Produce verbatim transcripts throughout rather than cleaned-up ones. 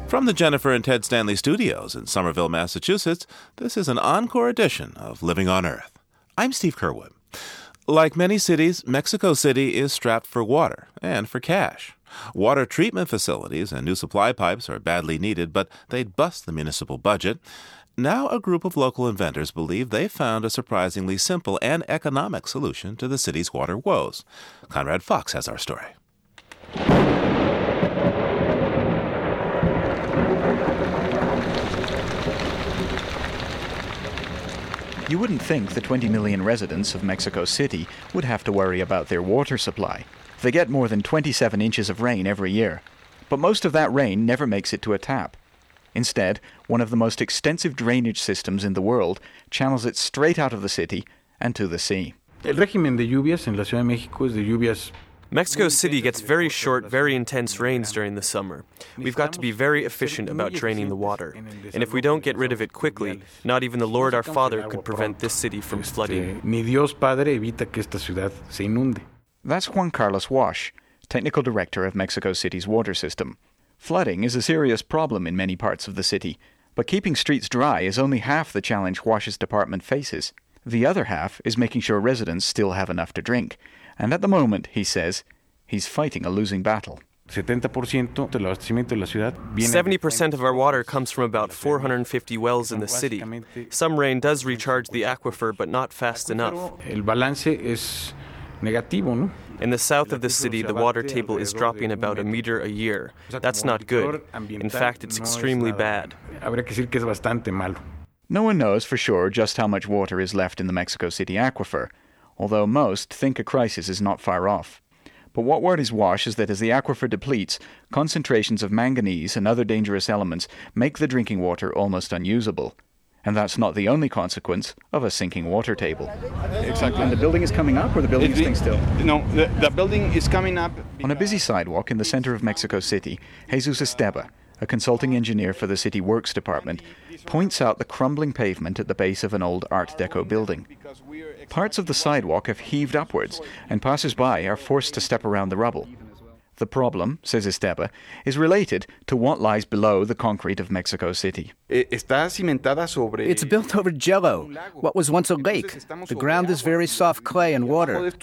From the Jennifer and Ted Stanley studios in Somerville, Massachusetts, this is an encore edition of Living on Earth. I'm Steve Curwood. Like many cities, Mexico City is strapped for water and for cash. Water treatment facilities and new supply pipes are badly needed, but they'd bust the municipal budget. Now a group of local inventors believe they've found a surprisingly simple and economic solution to the city's water woes. Conrad Fox has our story. You wouldn't think the twenty million residents of Mexico City would have to worry about their water supply. They get more than twenty-seven inches of rain every year. But most of that rain never makes it to a tap. Instead, one of the most extensive drainage systems in the world channels it straight out of the city and to the sea. El régimen de lluvias en la Ciudad de México es de lluvias. Mexico City gets very short, very intense rains during the summer. We've got to be very efficient about draining the water. And if we don't get rid of it quickly, not even the Lord our Father could prevent this city from flooding. Ni Dios Padre evita que esta ciudad se inunde. That's Juan Carlos Wash, technical director of Mexico City's water system. Flooding is a serious problem in many parts of the city, but keeping streets dry is only half the challenge Wash's department faces. The other half is making sure residents still have enough to drink. And at the moment, he says, he's fighting a losing battle. seventy percent of our water comes from about four hundred fifty wells in the city. Some rain does recharge the aquifer, but not fast enough. El balance es negativo, ¿no? In the south of the city, the water table is dropping about a meter a year. That's not good. In fact, it's extremely bad. No one knows for sure just how much water is left in the Mexico City aquifer, although most think a crisis is not far off. But what worries Wash is that as the aquifer depletes, concentrations of manganese and other dangerous elements make the drinking water almost unusable. And that's not the only consequence of a sinking water table. Exactly. And the building is coming up, or the building is staying still? No, the, the building is coming up. On a busy sidewalk in the center of Mexico City, Jesus Esteba, a consulting engineer for the City Works Department, points out the crumbling pavement at the base of an old Art Deco building. Parts of the sidewalk have heaved upwards, and passers-by are forced to step around the rubble. The problem, says Esteba, is related to what lies below the concrete of Mexico City. It's built over jello, what was once a lake. The ground is very soft clay and water. Most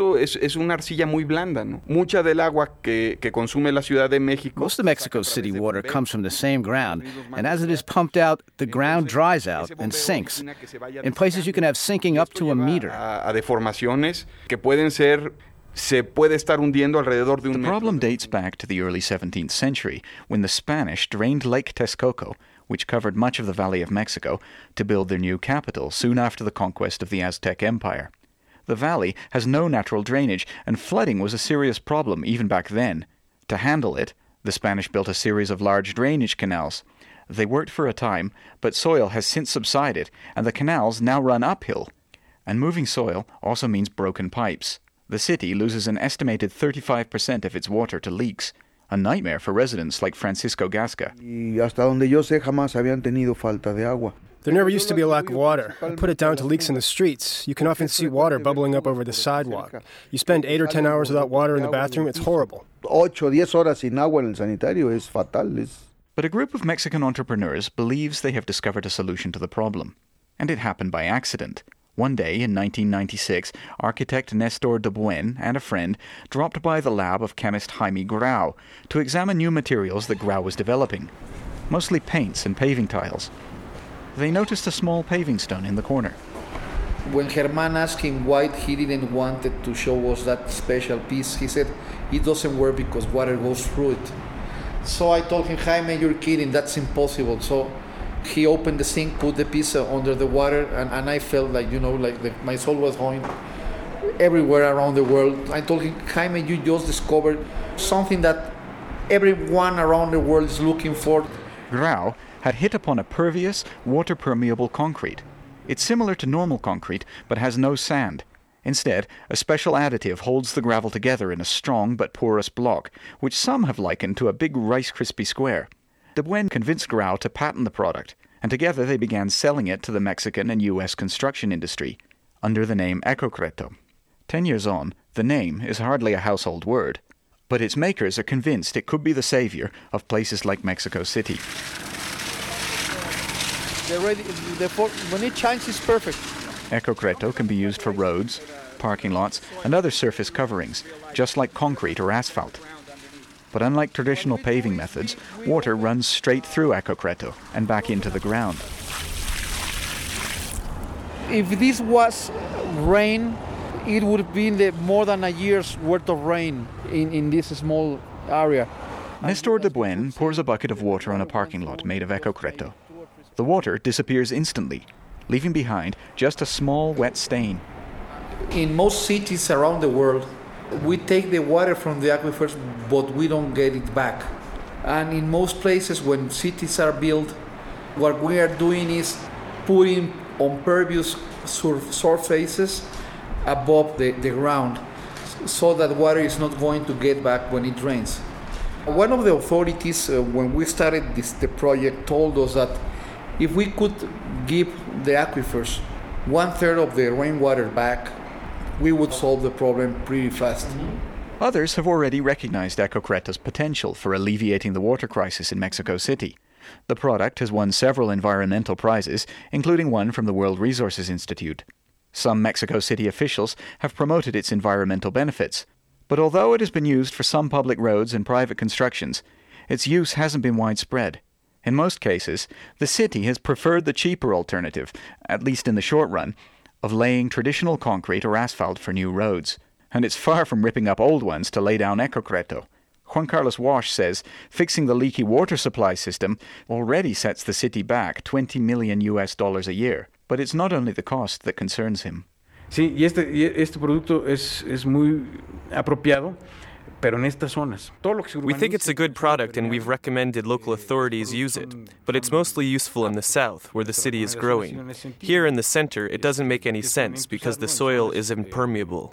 of Mexico City water comes from the same ground, and as it is pumped out, the ground dries out and sinks. In places you can have sinking up to a meter. Se puede estar hundiendo alrededor de un metro. The problem dates back to the early seventeenth century, when the Spanish drained Lake Texcoco, which covered much of the Valley of Mexico, to build their new capital soon after the conquest of the Aztec Empire. The valley has no natural drainage, and flooding was a serious problem even back then. To handle it, the Spanish built a series of large drainage canals. They worked for a time, but soil has since subsided, and the canals now run uphill. And moving soil also means broken pipes. The city loses an estimated thirty-five percent of its water to leaks, a nightmare for residents like Francisco Gasca. There never used to be a lack of water. I put it down to leaks in the streets. You can often see water bubbling up over the sidewalk. You spend eight or ten hours without water in the bathroom, it's horrible. But a group of Mexican entrepreneurs believes they have discovered a solution to the problem. And it happened by accident. One day in nineteen ninety-six, architect Nestor de Buen and a friend dropped by the lab of chemist Jaime Grau to examine new materials that Grau was developing, mostly paints and paving tiles. They noticed a small paving stone in the corner. When Germán asked him why he didn't want to show us that special piece, he said, it doesn't work because water goes through it. So I told him, Jaime, you're kidding, that's impossible. So he opened the sink, put the pizza under the water, and, and I felt like, you know, like the, my soul was going everywhere around the world. I told him, Jaime, you just discovered something that everyone around the world is looking for. Grau had hit upon a pervious, water-permeable concrete. It's similar to normal concrete, but has no sand. Instead, a special additive holds the gravel together in a strong but porous block, which some have likened to a big Rice Krispie square. De Buen convinced Grau to patent the product, and together they began selling it to the Mexican and U S construction industry, under the name Ecocreto. Ten years on, the name is hardly a household word. but its makers are convinced it could be the savior of places like Mexico City. The ready, the for, when it shines, it's perfect. Ecocreto can be used for roads, parking lots, and other surface coverings, just like concrete or asphalt. But unlike traditional paving methods, water runs straight through Ecocreto and back into the ground. If this was rain, it would have been the, more than a year's worth of rain in, in this small area. Nestor de Buen pours a bucket of water on a parking lot made of Ecocreto. The water disappears instantly, leaving behind just a small wet stain. In most cities around the world, we take the water from the aquifers, but we don't get it back. And in most places, when cities are built, what we are doing is putting impervious sur- surfaces above the, the ground so that water is not going to get back when it rains. One of the authorities, uh, when we started this, the project, told us that if we could give the aquifers one third of the rainwater back, we would solve the problem pretty fast. Others have already recognized Ecocreto's potential for alleviating the water crisis in Mexico City. The product has won several environmental prizes, including one from the World Resources Institute. Some Mexico City officials have promoted its environmental benefits, but although it has been used for some public roads and private constructions, its use hasn't been widespread. In most cases, the city has preferred the cheaper alternative, at least in the short run, of laying traditional concrete or asphalt for new roads. And it's far from ripping up old ones to lay down Ecocreto. Juan Carlos Wash says fixing the leaky water supply system already sets the city back twenty million U S dollars a year. But it's not only the cost that concerns him. Sí, y este, y este producto es, es muy apropiado, pero en estas zonas. We think it's a good product and we've recommended local authorities use it, but it's mostly useful in the south, where the city is growing. Here in the center, it doesn't make any sense because the soil is impermeable.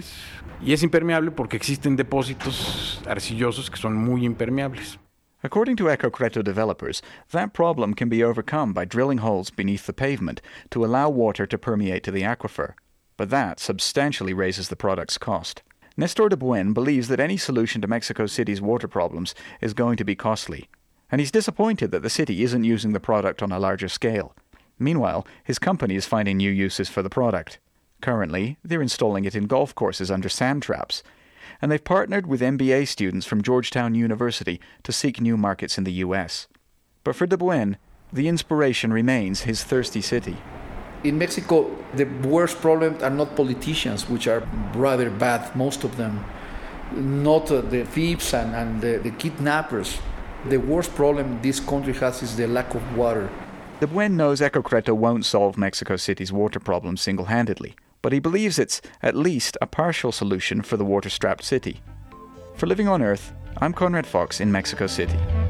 Y es impermeable porque existen depósitos arcillosos que son muy impermeables. According to Ecocreto developers, that problem can be overcome by drilling holes beneath the pavement to allow water to permeate to the aquifer. But that substantially raises the product's cost. Nestor de Buen believes that any solution to Mexico City's water problems is going to be costly, and he's disappointed that the city isn't using the product on a larger scale. Meanwhile, his company is finding new uses for the product. Currently, they're installing it in golf courses under sand traps, and they've partnered with M B A students from Georgetown University to seek new markets in the U S. But for de Buen, the inspiration remains his thirsty city. In Mexico, the worst problems are not politicians, which are rather bad, most of them. Not uh, the thieves and, and the, the kidnappers. The worst problem this country has is the lack of water. De Buen knows Ecocreto won't solve Mexico City's water problem single-handedly, but he believes it's at least a partial solution for the water-strapped city. For Living on Earth, I'm Conrad Fox in Mexico City.